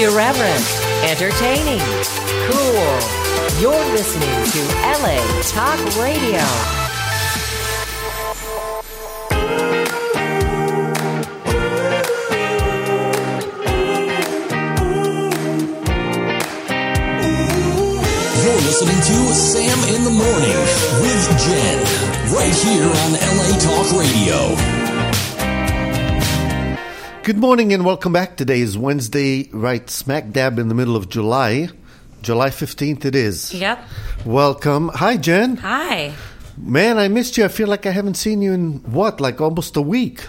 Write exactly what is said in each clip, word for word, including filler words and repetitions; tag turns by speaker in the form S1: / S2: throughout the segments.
S1: Irreverent, entertaining, cool. You're listening to L A Talk Radio.
S2: You're listening to Sam in the Morning with Jen, right here on L A Talk Radio.
S3: Good morning and welcome back. Today is Wednesday, right smack dab in the middle of July. July fifteenth it is.
S4: Yep.
S3: Welcome. Hi, Jen.
S4: Hi.
S3: Man, I missed you. I feel like I haven't seen you in, what, like almost a week?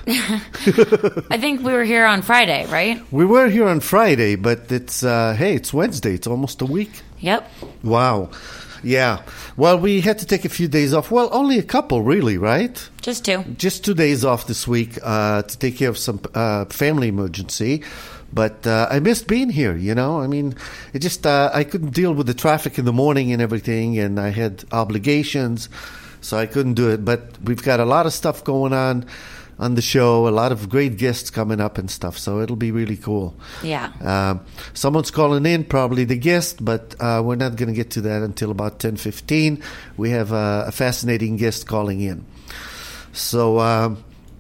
S4: I think we were here on Friday, right?
S3: We were here on Friday, but it's, uh, hey, it's Wednesday. It's almost a week.
S4: Yep.
S3: Wow. Yeah. Well, we had to take a few days off. Well, only a couple, really, right?
S4: Just two.
S3: Just two days off this week uh, to take care of some uh, family emergency. But uh, I missed being here, you know. I mean, it just, uh, I couldn't deal with the traffic in the morning and everything, and I had obligations, so I couldn't do it. But we've got a lot of stuff going on on the show, a lot of great guests coming up and stuff, so it'll be really cool.
S4: Yeah.
S3: Uh, someone's calling in, probably the guest, but uh, we're not going to get to that until about ten fifteen. We have uh, a fascinating guest calling in. So, uh,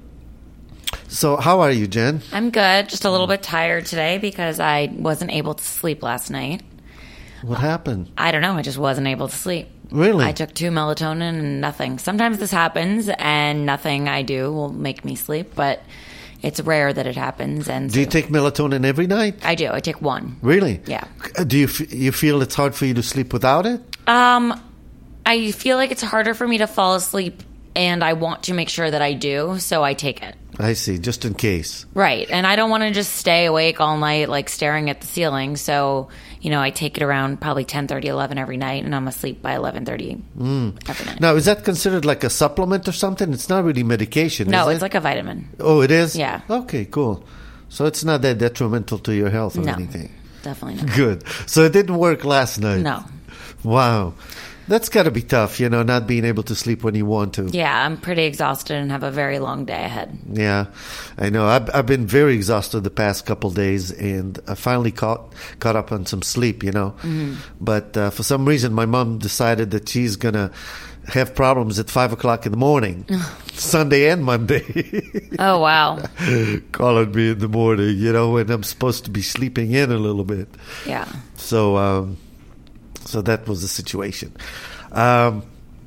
S3: so how are you, Jen?
S4: I'm good. Just a little bit tired today because I wasn't able to sleep last night.
S3: What happened?
S4: I don't know. I just wasn't able to sleep.
S3: Really?
S4: I took two melatonin and nothing. Sometimes this happens and nothing I do will make me sleep, but it's rare that it happens. And
S3: do you
S4: so
S3: take melatonin every night?
S4: I do. I take one.
S3: Really?
S4: Yeah.
S3: Do you f- you feel it's hard for you to sleep without it?
S4: Um, I feel like it's harder for me to fall asleep, and I want to make sure that I do, so I take it.
S3: I see, just in case.
S4: Right, and I don't want to just stay awake all night, like staring at the ceiling. So, you know, I take it around probably ten thirty, eleven every night, and I'm asleep by eleven thirty
S3: mm.
S4: every night.
S3: Now, is that considered like a supplement or something? It's not really medication,
S4: No,
S3: is
S4: it's
S3: it?
S4: like a vitamin.
S3: Oh, it is?
S4: Yeah.
S3: Okay, cool. So it's not that detrimental to your health or
S4: No,
S3: anything?
S4: definitely not.
S3: Good. So it didn't work last night?
S4: No.
S3: Wow. That's got to be tough, you know, not being able to sleep when you want to.
S4: Yeah, I'm pretty exhausted and have a very long day ahead.
S3: Yeah, I know. I've, I've been very exhausted the past couple days, and I finally caught caught up on some sleep, you know. Mm-hmm. But uh, for some reason, my mom decided that she's going to have problems at five o'clock in the morning, Sunday and Monday.
S4: Oh, wow.
S3: Calling me in the morning, you know, when I'm supposed to be sleeping in a little bit.
S4: Yeah.
S3: So, um, so that was the situation. Um,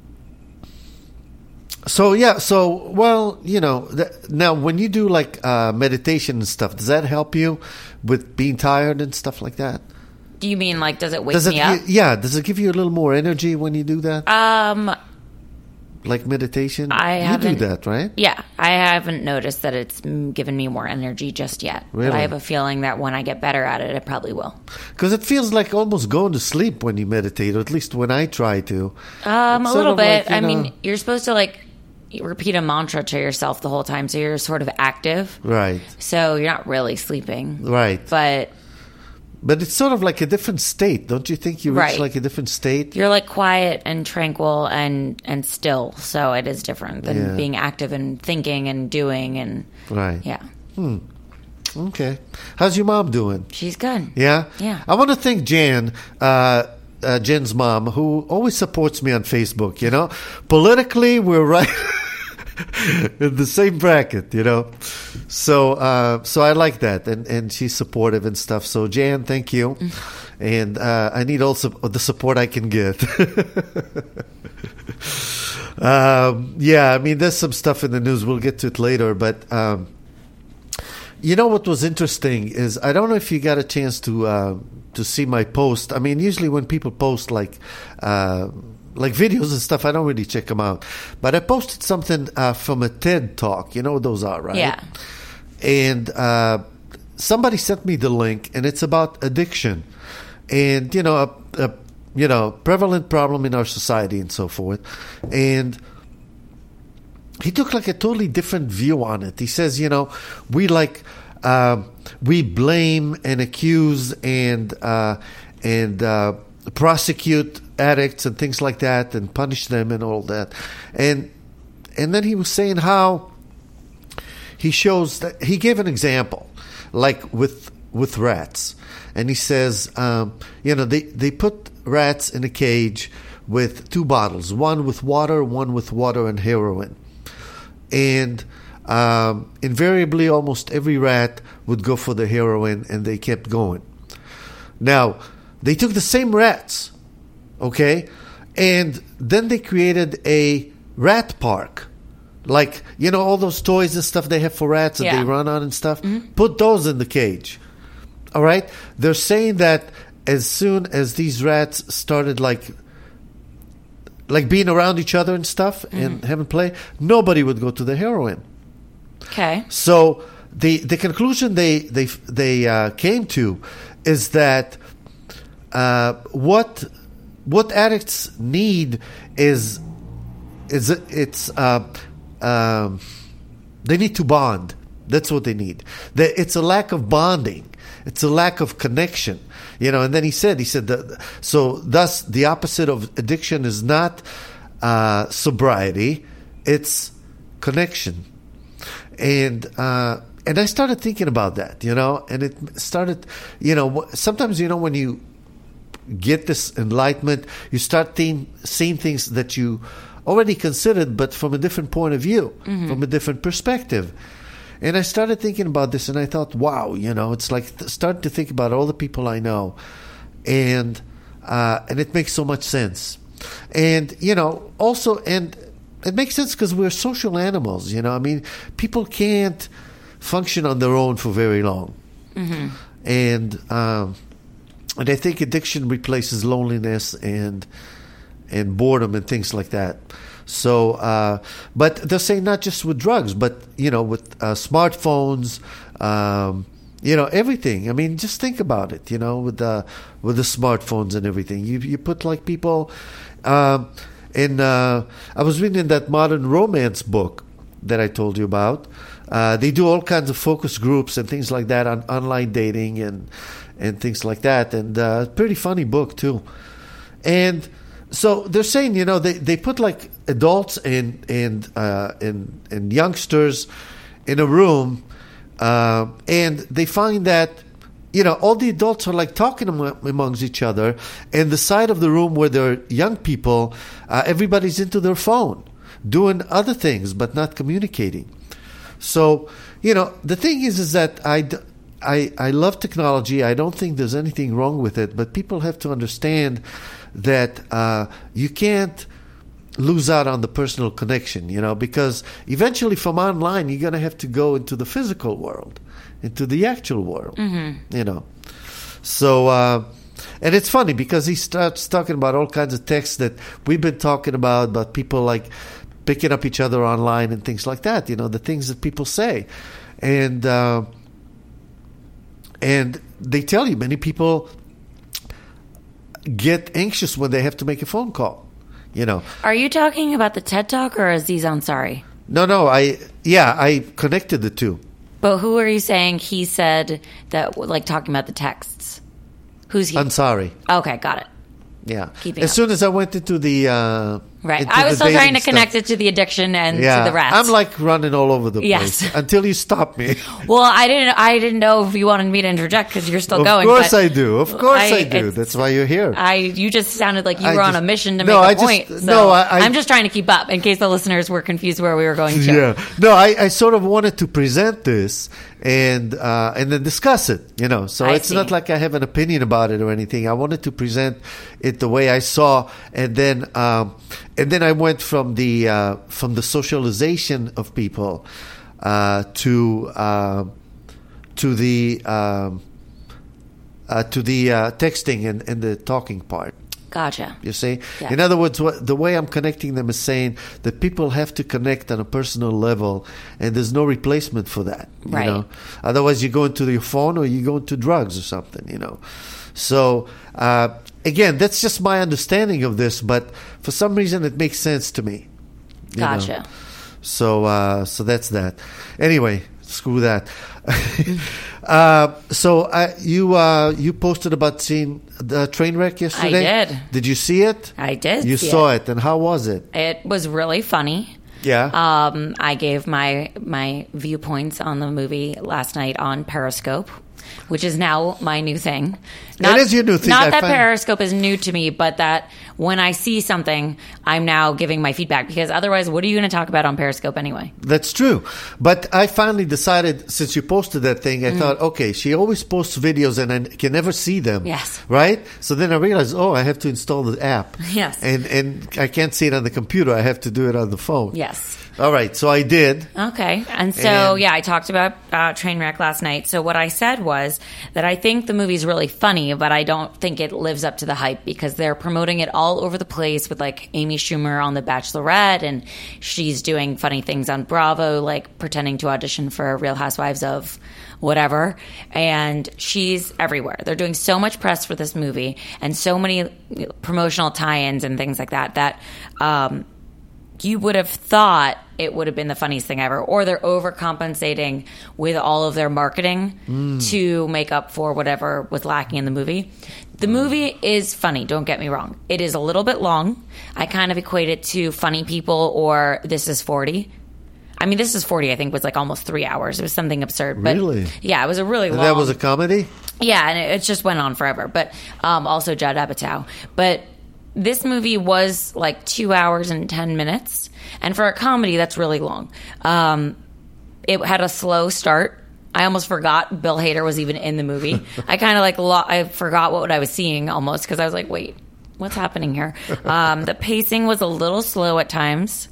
S3: so, yeah, so, well, you know, th- now when you do like uh, meditation and stuff, does that help you with being tired and stuff like that?
S4: Do you mean like, does it wake
S3: does it,
S4: me up?
S3: Yeah, does it give you a little more energy when you do that?
S4: Um,
S3: like meditation?
S4: I
S3: you
S4: haven't.
S3: do that, right?
S4: Yeah, I haven't noticed that it's mm, given me more energy just yet.
S3: Really?
S4: But I have a feeling that when I get better at it, it probably will.
S3: Because it feels like almost going to sleep when you meditate, or at least when I try to.
S4: Um,
S3: It's
S4: a
S3: sort
S4: little
S3: of
S4: bit.
S3: like, you
S4: I
S3: know-
S4: mean, you're supposed to like repeat a mantra to yourself the whole time, so you're sort of active.
S3: Right,
S4: So you're not really sleeping.
S3: right.
S4: But
S3: But it's sort of like a different state, don't you think? You reach
S4: Right.
S3: like a different state?
S4: you're like quiet and tranquil and, and still. So it is different than
S3: Yeah.
S4: being active and thinking and doing and
S3: Right.
S4: yeah.
S3: Okay. How's your mom doing?
S4: She's good.
S3: Yeah?
S4: Yeah.
S3: I want to thank Jan, uh, uh, Jen's mom, who always supports me on Facebook, you know? Politically, we're right in the same bracket, you know? So uh, so I like that, and, and she's supportive and stuff. So, Jan, thank you. And uh, I need also the support I can get. um, yeah, I mean, there's some stuff in the news. We'll get to it later, but... Um, you know what was interesting is I don't know if you got a chance to uh, to see my post. I mean, usually when people post like uh, like videos and stuff, I don't really check them out. But I posted something uh, from a TED Talk. You know what those are, right?
S4: Yeah.
S3: And uh, somebody sent me the link, and it's about addiction, and you know, a, a you know prevalent problem in our society and so forth, and. He took like a totally different view on it. He says, you know, we like uh, we blame and accuse and uh, and uh, prosecute addicts and things like that and punish them and all that. And and then he was saying how he shows that he gave an example, like with with rats. And he says, um, you know, they, they put rats in a cage with two bottles, one with water, one with water and heroin. And um, invariably, almost every rat would go for the heroin, and they kept going. Now, they took the same rats, okay, and then they created a rat park. Like, you know, all those toys and stuff they have for rats that
S4: Yeah.
S3: they run on and stuff. Mm-hmm. Put those in the cage. All right? They're saying that as soon as these rats started, like, like being around each other and stuff mm-hmm. and having play, nobody would go to the heroin.
S4: Okay.
S3: So the the conclusion they they they uh, came to is that uh, what what addicts need is is it's uh, um, they need to bond. That's what they need. The, it's a lack of bonding. It's a lack of connection. You know. And then he said he said that so thus the opposite of addiction is not uh, sobriety. It's connection. And uh, and I started thinking about that, you know, and it started, you know, sometimes, you know, when you get this enlightenment, you start think, seeing things that you already considered, but from a different point of view, mm-hmm. from a different perspective. And I started thinking about this, and I thought, wow, you know, it's like th- start to think about all the people I know, and uh, and it makes so much sense. And, you know, also, and it makes sense because we're social animals, you know. I mean, people can't function on their own for very long. Mm-hmm. And um, and I think addiction replaces loneliness and and boredom and things like that. So, uh, but they're saying not just with drugs, but, you know, with uh, smartphones, um, you know, everything. I mean, just think about it, you know, with the, with the smartphones and everything. You you put, like, people... Um, And uh, I was reading that Modern Romance book that I told you about. Uh, they do all kinds of focus groups and things like that on online dating and and things like that. And uh, pretty funny book too. And so they're saying, you know, they, they put like adults and and uh, and and youngsters in a room, uh, and they find that, you know, all the adults are like talking amongst each other, and the side of the room where there are young people, uh, everybody's into their phone, doing other things, but not communicating. So, you know, the thing is, is that I, I, I love technology. I don't think there's anything wrong with it, but people have to understand that uh, you can't lose out on the personal connection, you know, because eventually from online, you're going to have to go into the physical world, into the actual world, mm-hmm. you know. So, uh, and it's funny because he starts talking about all kinds of texts that we've been talking about, about people like picking up each other online and things like that, you know, the things that people say. And, uh, and they tell you many people get anxious when they have to make a phone call, you know.
S4: Are you talking about the TED Talk or Aziz Ansari?
S3: No, no, I, yeah, I connected the two.
S4: But who are you saying he said that, like, talking about the texts? Who's he?
S3: Ansari.
S4: Okay, got it.
S3: Yeah.
S4: Keeping
S3: as
S4: up.
S3: soon as I went into the... Uh,
S4: right.
S3: into
S4: I was
S3: the
S4: still trying to
S3: stuff.
S4: connect it to the addiction and
S3: yeah.
S4: to the rats.
S3: I'm like running all over the place
S4: yes.
S3: until you stop me.
S4: Well, I didn't I didn't know if you wanted me to interject because you're still
S3: of
S4: going.
S3: Of course
S4: but
S3: I do. Of course I,
S4: I
S3: do. That's why you're here.
S4: I You just sounded like you
S3: I
S4: were
S3: just,
S4: on a mission to
S3: no,
S4: make a
S3: I just,
S4: point. So
S3: no, I, I,
S4: I'm just trying to keep up in case the listeners were confused where we were going to.
S3: Yeah. No, I, I sort of wanted to present this and uh, and then discuss it, you know. So
S4: I
S3: it's
S4: see.
S3: not like I have an opinion about it or anything. I wanted to present it the way I saw, and then um, and then I went from the uh, from the socialization of people uh, to uh, to the um, uh, to the uh, texting and, and the talking part.
S4: Gotcha.
S3: You see?
S4: Yeah.
S3: In other words, what, the way I'm connecting them is saying that people have to connect on a personal level, and there's no replacement for that. You
S4: Right.
S3: know? Otherwise, you go into your phone or you go into drugs or something, you know. So, uh, again, that's just my understanding of this, but for some reason it makes sense to me. you
S4: Gotcha.
S3: know. So, uh, so that's that. Anyway, screw that. uh, so uh, you uh, you posted about seeing the train wreck yesterday?
S4: I did.
S3: Did you see it?
S4: I did
S3: You
S4: see
S3: saw
S4: it.
S3: it. and how was it?
S4: It was really funny.
S3: Yeah.
S4: Um, I gave my my viewpoints on the movie last night on Periscope. which is now my new thing. Not,
S3: it is your new thing.
S4: Not
S3: I
S4: that
S3: find-
S4: Periscope is new to me, but that when I see something, I'm now giving my feedback, because otherwise, what are you going to talk about on Periscope anyway?
S3: That's true. But I finally decided, since you posted that thing, I
S4: Mm.
S3: thought, okay, she always posts videos and I can never see them.
S4: Yes.
S3: Right? So then I realized, oh, I have to install the app.
S4: Yes.
S3: And and I can't see it on the computer. I have to do it on the phone.
S4: Yes.
S3: All right. So I did.
S4: Okay. And so,
S3: And-
S4: yeah, I talked about uh, Trainwreck last night. So what I said was that I think the movie's really funny, but I don't think it lives up to the hype, because they're promoting it all over the place with, like, Amy Schumer on The Bachelorette, and she's doing funny things on Bravo, like pretending to audition for Real Housewives of whatever. And she's everywhere. They're doing so much press for this movie and so many promotional tie-ins and things like that, that, um, you would have thought it would have been the funniest thing ever. Or they're overcompensating with all of their marketing mm. to make up for whatever was lacking in the movie. The movie is funny, don't get me wrong. It is a little bit long. I kind of equate it to Funny People or This Is forty. I mean, This Is forty, I think, was like almost three hours. It was something absurd. But
S3: Really?
S4: Yeah, it was a really
S3: And
S4: long...
S3: that was a comedy?
S4: Yeah, and it, it just went on forever. But um, also Judd Apatow. But... this movie was like two hours and ten minutes. And for a comedy, that's really long. Um, it had a slow start. I almost forgot Bill Hader was even in the movie. I kind of like, lo- I forgot what I was seeing almost, because I was like, wait, what's happening here? Um, the pacing was a little slow at times.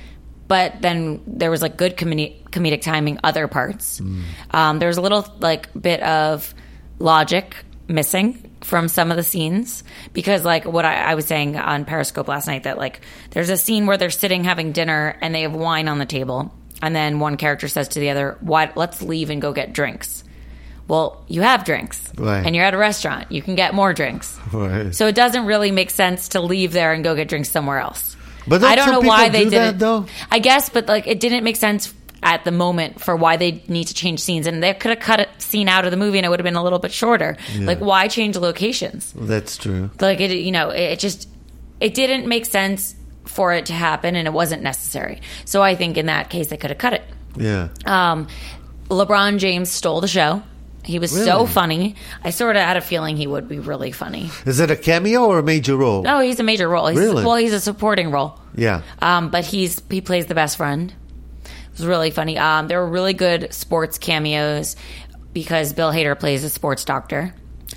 S4: But then there was like good comedi- comedic timing other parts. Mm. Um, there was a little like bit of logic missing from some of the scenes, because like what I, I was saying on Periscope last night, that like there's a scene where they're sitting having dinner and they have wine on the table, and then one character says to the other, "Why? Let's leave and go get drinks." Well, you have drinks,
S3: right,
S4: and you're at a restaurant. You can get more drinks,
S3: right.
S4: So it doesn't really make sense to leave there and go get drinks somewhere else.
S3: But
S4: I don't
S3: some
S4: know why
S3: people
S4: they
S3: do
S4: did
S3: that,
S4: it.
S3: though?
S4: I guess, but like it didn't make sense at the moment for why they need to change scenes, and they could have cut a scene out of the movie and it would have been a little bit shorter.
S3: Yeah.
S4: Like, why change locations?
S3: That's true.
S4: Like it, you know, it just it didn't make sense for it to happen, and it wasn't necessary. So I think in that case they could have cut it.
S3: Yeah.
S4: Um, LeBron James stole the show. He was
S3: Really?
S4: so funny. I sort of had a feeling he would be really funny.
S3: Is it a cameo or a major role?
S4: No, he's a major role. He's,
S3: Really?
S4: Well, he's a supporting role.
S3: Yeah.
S4: Um, but he's he plays the best friend. It was really funny. Um, there were really good sports cameos because Bill Hader plays a sports doctor.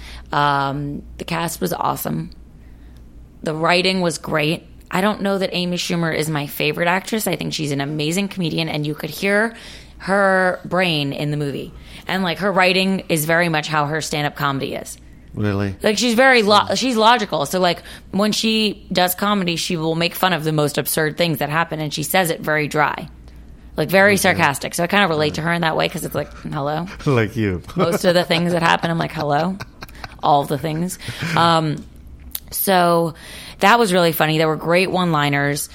S4: Um, the cast was awesome. The writing was great. I don't know that Amy Schumer is my favorite actress. I think she's an amazing comedian, and you could hear her brain in the movie. And like her writing is very much how her stand-up comedy is.
S3: Really?
S4: Like she's very lo- she's logical. So like when she does comedy, she will make fun of the most absurd things that happen, and she says it very dry, like very sarcastic. So I kind of relate to her in that way because it's like, hello.
S3: Like you.
S4: Most of the things that happen, I'm like, hello. All the things. Um, so that was really funny. There were great one-liners.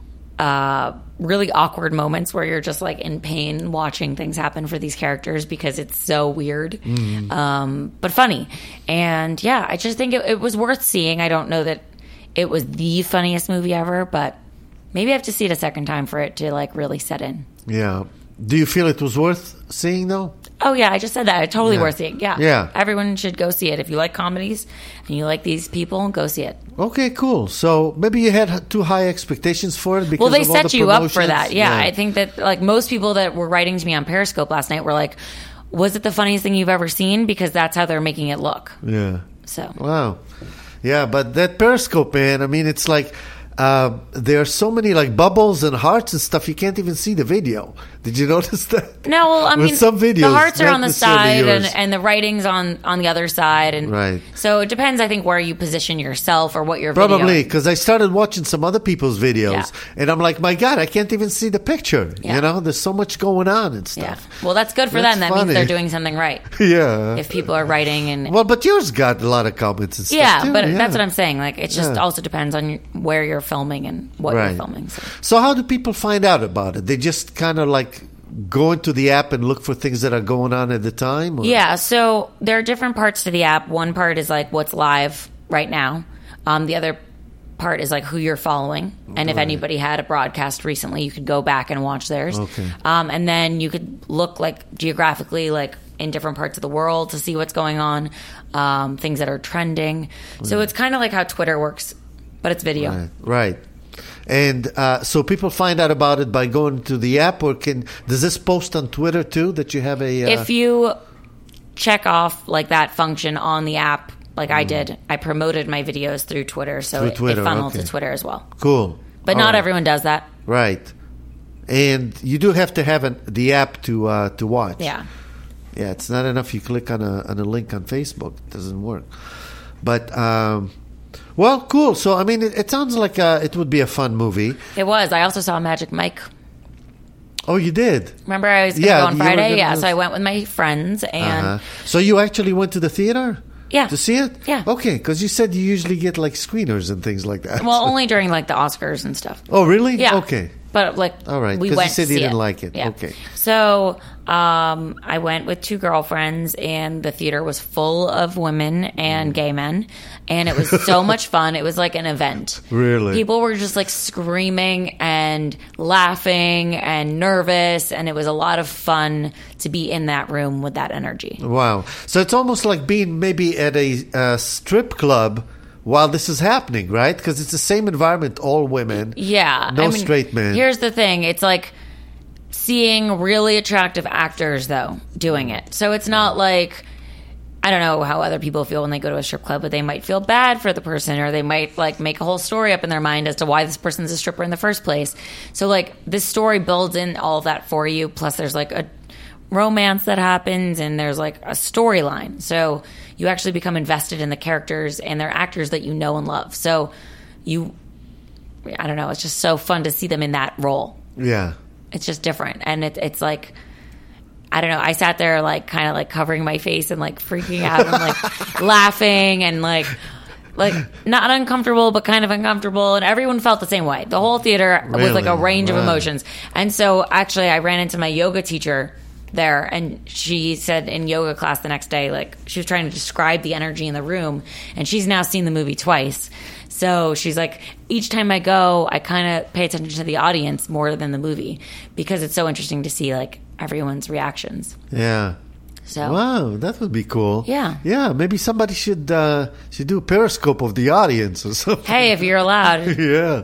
S4: Uh, really awkward moments where you're just like in pain watching things happen for these characters because it's so weird, mm. um, but funny. And yeah, I just think it, it was worth seeing. I don't know that it was the funniest movie ever, but maybe I have to see it a second time for it to like really set in.
S3: Yeah. Do you feel it was worth seeing though?
S4: Oh yeah, I just said that. It's totally
S3: Yeah.
S4: worth seeing. Yeah.
S3: Yeah.
S4: Everyone should go see it. If you like comedies and you like these people, go see it.
S3: Okay, cool. So maybe you had too high expectations for it because
S4: Well, they
S3: of all
S4: set
S3: the
S4: you up for
S3: promotions?
S4: that. Yeah, I think that like most people that were writing to me on Periscope last night were like, "Was it the funniest thing you've ever seen?" Because that's how they're making it look.
S3: Yeah.
S4: So
S3: Wow. Yeah, but that Periscope, man, I mean, it's like uh, there are so many like bubbles and hearts and stuff. You can't even see the video. Did you notice that?
S4: no, well, I
S3: With
S4: mean,
S3: some videos,
S4: the hearts are
S3: not
S4: on the
S3: necessarily
S4: side and,
S3: yours.
S4: and the writing's on on the other side, and
S3: Right.
S4: so it depends. I think where you position yourself or what you're
S3: Probably
S4: videoing.
S3: because I started watching some other people's videos,
S4: Yeah.
S3: and I'm like, my God, I can't even see the picture.
S4: Yeah.
S3: You know, there's so much going on and
S4: Yeah.
S3: stuff.
S4: Well, that's good for
S3: That's
S4: them. That
S3: funny.
S4: means they're doing something right.
S3: Yeah.
S4: If people are writing and
S3: Well, but yours got a lot of comments and stuff.
S4: yeah,
S3: too.
S4: but
S3: Yeah.
S4: that's what I'm saying. Like, it just
S3: Yeah.
S4: also depends on where you're filming and what
S3: Right.
S4: you're filming. So.
S3: So how do people find out about it? They just kind of like go into the app and look for things that are going on at the time? Or?
S4: Yeah, so there are different parts to the app. One part is like what's live right now. Um, the other part is like who you're following. And if
S3: Right.
S4: anybody had a broadcast recently, you could go back and watch theirs.
S3: Okay.
S4: Um, and then you could look like geographically, like in different parts of the world to see what's going on, um, things that are trending. So it's kind of like how Twitter works, but it's video.
S3: Right. right. And uh, so people find out about it by going to the app, or can does this post on Twitter too that you have a... Uh,
S4: if you check off like that function on the app, like mm. I did, I promoted my videos through Twitter, so
S3: through
S4: it,
S3: Twitter,
S4: it funneled
S3: okay.
S4: to Twitter as well.
S3: Cool.
S4: But
S3: All
S4: not
S3: right.
S4: everyone does that.
S3: Right. And you do have to have an, the app to uh, to watch.
S4: Yeah.
S3: Yeah, it's not enough you click on a on a link on Facebook. It doesn't work. But, um, well, cool. So, I mean, it, it sounds like uh, it would be a fun movie.
S4: It was. I also saw Magic Mike.
S3: Oh, you did?
S4: Remember I was going to
S3: Yeah,
S4: go on
S3: you were
S4: Friday?
S3: gonna
S4: Yeah,
S3: go-
S4: so I went with my friends and...
S3: Uh-huh. So you actually went to the theater?
S4: Yeah.
S3: To see it?
S4: Yeah.
S3: Okay, because you said you usually get, like, screeners and things like that.
S4: Well, only during like the Oscars and stuff.
S3: Oh, really?
S4: Yeah.
S3: Okay.
S4: But like,
S3: All right,
S4: we
S3: 'cause you
S4: went
S3: said
S4: to
S3: you
S4: see
S3: didn't
S4: it.
S3: like it.
S4: Yeah.
S3: Okay.
S4: So um, I went with two girlfriends, and the theater was full of women and gay men, and it was so much fun. It was like an event.
S3: Really?
S4: People were just like screaming and laughing and nervous, and it was a lot of fun to be in that room with that energy.
S3: Wow. So it's almost like being maybe at a uh, strip club while this is happening, right? Because it's the same environment, all women.
S4: Yeah.
S3: No
S4: I mean,
S3: straight men.
S4: Here's the thing. It's like seeing really attractive actors, though, doing it. So it's not like, I don't know how other people feel when they go to a strip club, but they might feel bad for the person, or they might like make a whole story up in their mind as to why this person's a stripper in the first place. So like this story builds in all of that for you. Plus there's like a romance that happens, and there's like a storyline. So you actually become invested in the characters and their actors that you know and love. So you, I don't know, it's just so fun to see them in that role.
S3: Yeah.
S4: It's just different. And it, it's like, I don't know, I sat there like kind of like covering my face and like freaking out and like laughing and like, like not uncomfortable, but kind of uncomfortable. And everyone felt the same way. The whole theater was like a
S3: Really?
S4: range of
S3: Wow.
S4: emotions. And so actually I ran into my yoga teacher there, and she said in yoga class the next day, like she was trying to describe the energy in the room, and she's now seen the movie twice. So she's like, each time I go, I kind of pay attention to the audience more than the movie, because it's so interesting to see like everyone's reactions.
S3: Yeah.
S4: So
S3: Wow, that would be cool.
S4: Yeah.
S3: Yeah, maybe somebody should uh, should do a periscope of the audience or something.
S4: hey, if you're allowed.
S3: Yeah.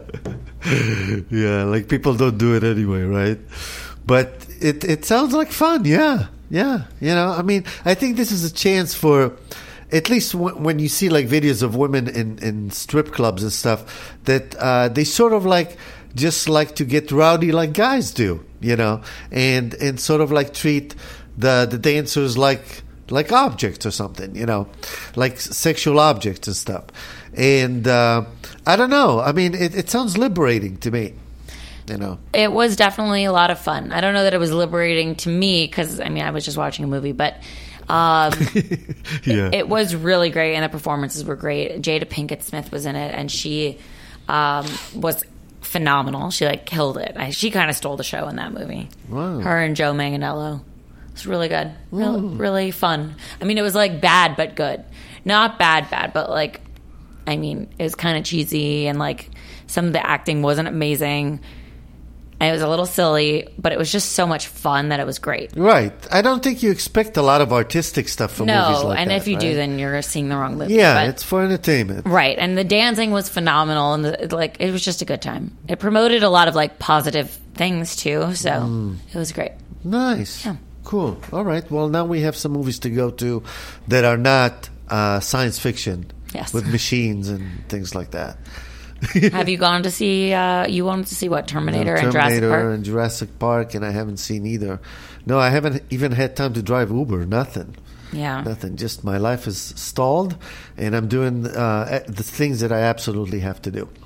S3: Yeah, like people don't do it anyway, right? But it it sounds like fun, yeah. Yeah, you know, I mean, I think this is a chance for, at least w- when you see like videos of women in, in strip clubs and stuff, that uh, they sort of like just like to get rowdy like guys do, you know, and and sort of like treat the the dancers like like objects or something, you know, like sexual objects and stuff. And uh, I don't know. I mean, it, it sounds liberating to me. You know,
S4: It was definitely a lot of fun. I don't know that it was liberating to me, because I mean I was just watching a movie, but um,
S3: yeah.
S4: it was really great, and the performances were great. Jada Pinkett Smith was in it, and she um, was phenomenal. She like killed it. I, she kind of stole the show in that movie.
S3: Wow.
S4: Her and Joe Manganiello. It's really good. Really, really fun. I mean, it was like bad but good. Not bad, bad, but like, I mean, it was kind of cheesy, and like some of the acting wasn't amazing. And it was a little silly, but it was just so much fun that it was great.
S3: Right. I don't think you expect a lot of artistic stuff from movies
S4: No,
S3: like
S4: and
S3: that.
S4: if you do,
S3: right?
S4: then you're seeing the wrong movie.
S3: Yeah,
S4: But-
S3: it's for entertainment.
S4: right. And the dancing was phenomenal, and the, like it was just a good time. It promoted a lot of like positive things too, so
S3: Mm.
S4: it was great.
S3: Nice.
S4: Yeah.
S3: Cool. All right. Well, now we have some movies to go to that are not uh, science fiction
S4: Yes.
S3: with machines and things like that.
S4: Have you gone to see? Uh, you wanted to see what Terminator, and Jurassic
S3: Terminator
S4: Park?
S3: and Jurassic Park, and I haven't seen either. No, I haven't even had time to drive Uber. Nothing.
S4: Yeah.
S3: Nothing. Just my life is stalled, and I'm doing uh, the things that I absolutely have to do.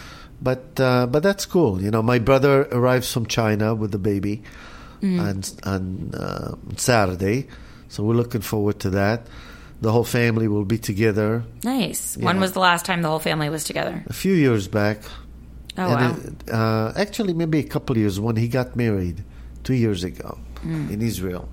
S3: But uh, but that's cool. You know, my brother arrives from China with the baby
S4: Mm.
S3: on on uh, Saturday, so we're looking forward to that. The whole family will be together.
S4: Nice. When
S3: Yeah.
S4: was the last time the whole family was together?
S3: A few years back.
S4: Oh,
S3: And
S4: wow.
S3: it- uh, actually, maybe a couple years when he got married two years ago
S4: Mm.
S3: in Israel.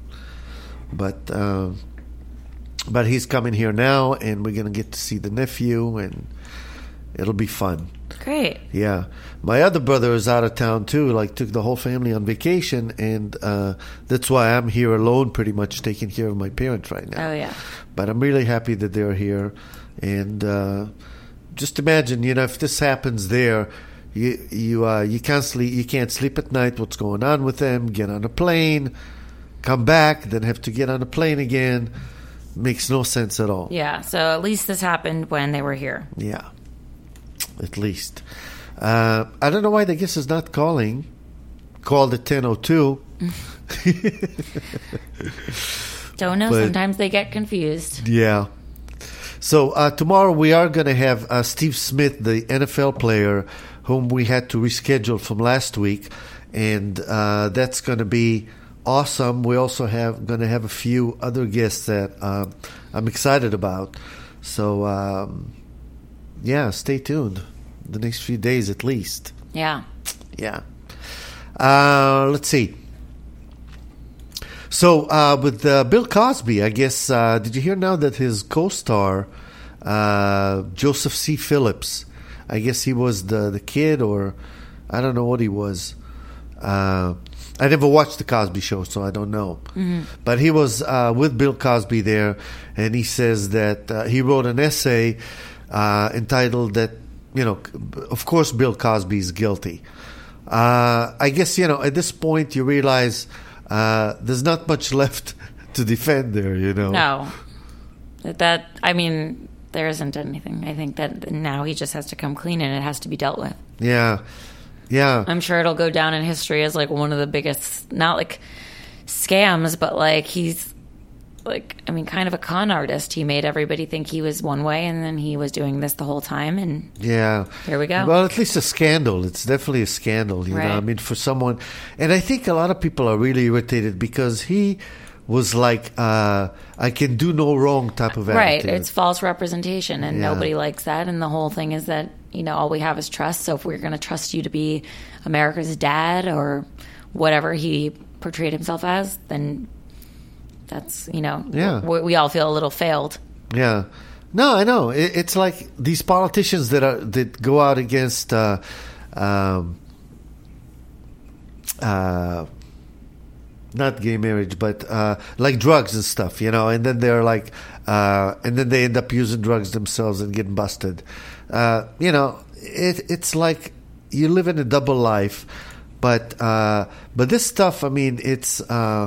S3: But uh, but he's coming here now, and we're going to get to see the nephew, and It'll be fun.
S4: Great.
S3: Yeah. My other brother is out of town too, like took the whole family on vacation, and uh, that's why I'm here alone pretty much taking care of my parents right now.
S4: Oh, yeah.
S3: But I'm really happy that they're here. And uh, just imagine, you know, if this happens there, you you uh, you can't sleep, you can't sleep at night, what's going on with them, get on a plane, come back, then have to get on a plane again. Makes no sense at all.
S4: Yeah, so at least this happened when they were here.
S3: Yeah, at least. Uh, I don't know why the guest is not calling. Called at ten oh two.
S4: Don't know.
S3: But-
S4: Sometimes they get confused.
S3: Yeah. So uh, tomorrow we are going to have uh, Steve Smith, the N F L player, whom we had to reschedule from last week, and uh, that's going to be awesome. We also have going to have a few other guests that uh, I'm excited about. So um, yeah, stay tuned. The next few days at least.
S4: Yeah.
S3: Yeah. Uh, let's see. So uh, with uh, Bill Cosby, I guess, uh, did you hear now that his co-star, uh, Joseph C. Phillips, I guess he was the, the kid, or I don't know what he was. Uh, I never watched the Cosby Show, so I don't know. Mm-hmm. But he was uh, with Bill Cosby there, and he says that uh, he wrote an essay uh, entitled that, you know, of course Bill Cosby is guilty. Uh, I guess, you know, at this point you realize uh, there's not much left to defend there, you know.
S4: No. That, I mean, there isn't anything. I think that now he just has to come clean and it has to be dealt with.
S3: Yeah. Yeah.
S4: I'm sure it'll go down in history as like one of the biggest, not like scams, but like he's like, I mean, kind of a con artist. He made everybody think he was one way, and then he was doing this the whole time, and
S3: yeah,
S4: here we go.
S3: Well, at least a scandal. It's definitely a scandal, you
S4: right.
S3: know. I mean, for someone, and I think a lot of people are really irritated because he was like, uh, I can do no wrong type of attitude.
S4: Right. It's false representation, and
S3: Yeah.
S4: nobody likes that. And the whole thing is that, you know, all we have is trust. So if we're going to trust you to be America's dad or whatever he portrayed himself as, then that's, you know,
S3: Yeah.
S4: we, we all feel a little failed.
S3: Yeah. No, I know. It, it's like these politicians that are that go out against uh, um, uh, not gay marriage, but uh, like drugs and stuff, you know, and then they're like, uh, and then they end up using drugs themselves and getting busted. Uh, you know, it, it's like you live in a double life, but uh, but this stuff, I mean, it's uh,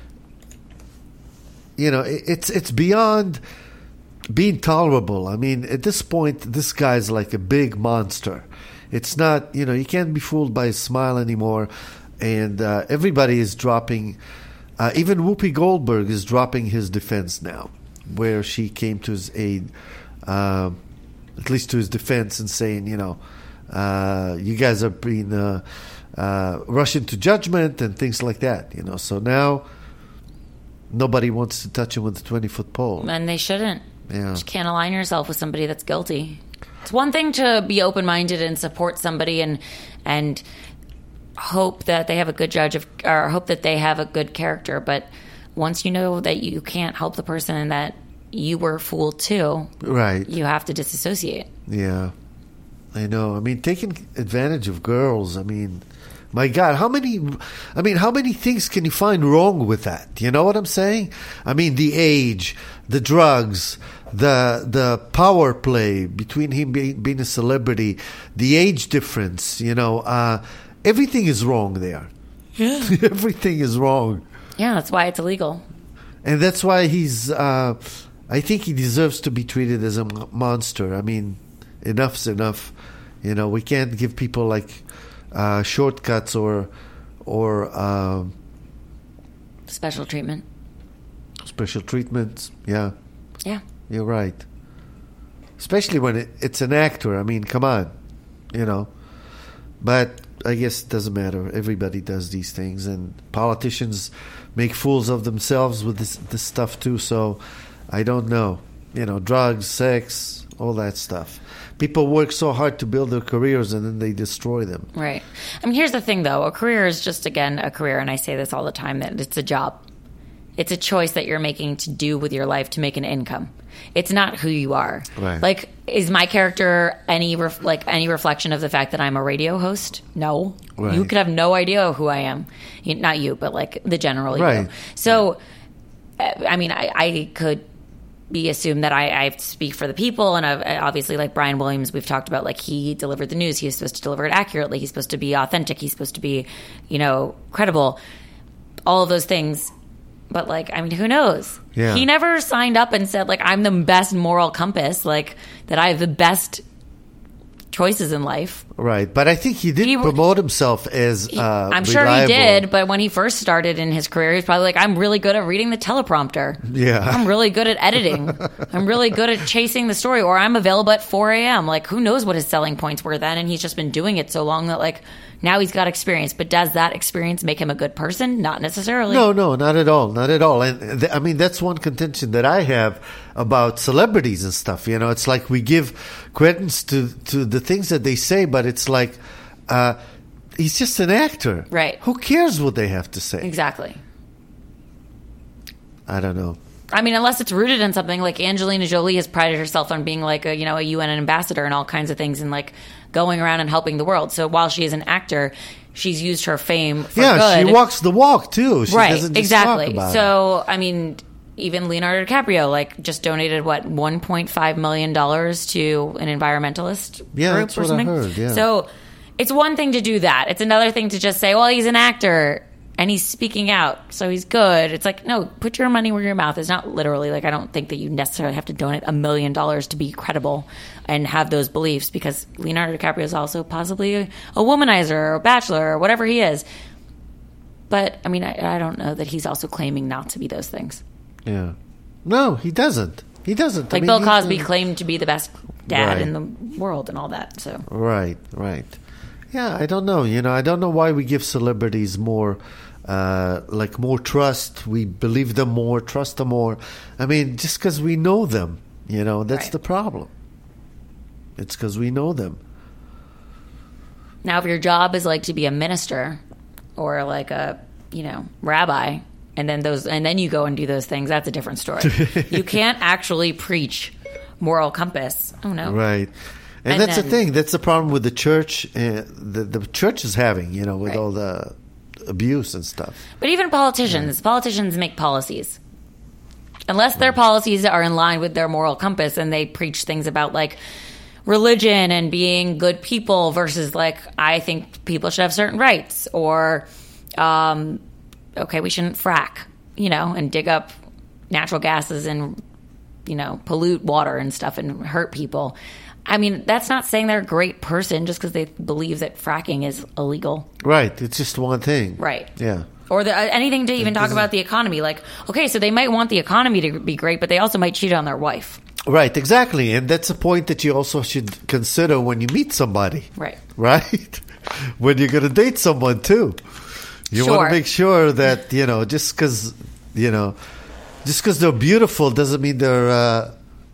S3: you know, it, it's it's beyond being tolerable. I mean, at this point, this guy's like a big monster. It's not, you know, you can't be fooled by his smile anymore. And uh, everybody is dropping, uh, even Whoopi Goldberg is dropping his defense now, where she came to his aid, uh, at least to his defense, and saying, you know, uh, you guys are being uh, uh, rushing to judgment and things like that, you know. So now nobody wants to touch him with a twenty-foot pole.
S4: And they shouldn't.
S3: Yeah.
S4: You can't align yourself with somebody that's guilty. It's one thing to be open-minded and support somebody and and hope that they have a good judge of, or hope that they have a good character. But once you know that you can't help the person and that you were fooled too,
S3: Right.
S4: you have to disassociate.
S3: Yeah, I know. I mean, taking advantage of girls. I mean, my God, how many? I mean, how many things can you find wrong with that? You know what I'm saying? I mean, the age, the drugs, the the power play between him being, being a celebrity, the age difference. You know, uh, everything is wrong there.
S4: Yeah,
S3: everything is wrong.
S4: Yeah, that's why it's illegal.
S3: And that's why he's. Uh, I think he deserves to be treated as a m- monster. I mean, enough's enough. You know, we can't give people like uh, shortcuts or or uh,
S4: Special treatment.
S3: special treatments. Yeah,
S4: Yeah.
S3: you're right. Especially when it, it's an actor. I mean, come on, you know. But I guess it doesn't matter. Everybody does these things, and politicians make fools of themselves with this this stuff too. So I don't know. You know, drugs, sex, all that stuff. People work so hard to build their careers, and then they destroy them.
S4: Right. I mean, here's the thing, though. A career is just, again, a career, and I say this all the time, that it's a job. It's a choice that you're making to do with your life to make an income. It's not who you are.
S3: Right.
S4: Like, is my character any ref- like any reflection of the fact that I'm a radio host? No.
S3: Right.
S4: You could have no idea who I am. You, not you, but like the general
S3: Right.
S4: you. So, uh, I mean, I, I could be assumed that I, I speak for the people, and I've, obviously, like Brian Williams, we've talked about, like, he delivered the news. He's supposed to deliver it accurately. He's supposed to be authentic. He's supposed to be, you know, credible. All of those things. But, like, I mean, who knows?
S3: Yeah.
S4: He never signed up and said, like, I'm the best moral compass, like, that I have the best choices in life.
S3: Right, but I think he did
S4: He-
S3: promote himself as
S4: He-
S3: uh,
S4: I'm sure he
S3: reliable.
S4: did, but when he first started in his career, he was probably like, I'm really good at reading the teleprompter.
S3: Yeah.
S4: I'm really good at editing. I'm really good at chasing the story, or I'm available at four a.m. Like, who knows what his selling points were then, and he's just been doing it so long that, like, now he's got experience. But does that experience make him a good person? Not necessarily.
S3: No, no, not at all, not at all. And th- I mean, that's one contention that I have about celebrities and stuff. You know, it's like we give credence to to the things that they say, but it's like uh, he's just an actor,
S4: Right.
S3: Who cares what they have to say?
S4: Exactly.
S3: I don't know.
S4: I mean, unless it's rooted in something, like Angelina Jolie has prided herself on being like a, you know, a U N ambassador and all kinds of things, and like going around and helping the world. So while she is an actor, she's used her fame for
S3: Yeah,
S4: good.
S3: she walks the walk too. She
S4: right,
S3: doesn't just
S4: exactly.
S3: talk about
S4: So, I mean, even Leonardo DiCaprio, like, just donated what one point five million dollars to an environmentalist
S3: Yeah,
S4: group
S3: that's
S4: or
S3: what I
S4: something.
S3: heard, yeah.
S4: So, it's one thing to do that. It's another thing to just say, well, he's an actor and he's speaking out, so he's good. It's like, no, put your money where your mouth is. Not literally. Like, I don't think that you necessarily have to donate a million dollars to be credible and have those beliefs, because Leonardo DiCaprio is also possibly a, a womanizer or a bachelor or whatever he is. But, I mean, I, I don't know that he's also claiming not to be those things.
S3: it. Yeah, no, he doesn't. He doesn't. I
S4: Like
S3: mean,
S4: Bill
S3: he's
S4: Cosby
S3: a-
S4: claimed to be the best dad
S3: Right.
S4: in the world and all that. So
S3: Right, right. Yeah, I don't know. You know, I don't know why we give celebrities more, uh, like more trust. We believe them more, trust them more. I mean, just because we know them, you know, that's
S4: Right.
S3: the problem. It's because we know them.
S4: now, if your job is like to be a minister or like a, you know, rabbi, and then those, and then you go and do those things, that's a different story. You can't actually preach moral compass. Oh no,
S3: Right. And,
S4: And
S3: that's the
S4: then-
S3: thing. That's the problem with the church. Uh, the the church is having, you know, with
S4: Right.
S3: all the abuse and stuff.
S4: But even politicians, politicians make policies. Unless their policies are in line with their moral compass and they preach things about like religion and being good people versus like, I think people should have certain rights, or, um, okay, we shouldn't frack, you know, and dig up natural gases and, you know, pollute water and stuff and hurt people. I mean, that's not saying they're a great person just because they believe that fracking is illegal.
S3: Right. It's just one thing.
S4: Right.
S3: Yeah.
S4: Or the, uh, anything to even talk
S3: doesn't-
S4: about the economy. Like, okay, so they might want the economy to be great, but they also might cheat on their wife.
S3: Right, exactly. And that's a point that you also should consider when you meet somebody.
S4: Right.
S3: Right? When you're going to date someone, too. You want
S4: Sure.
S3: to make sure that, you know, just because, you know, just because they're beautiful doesn't mean they're uh,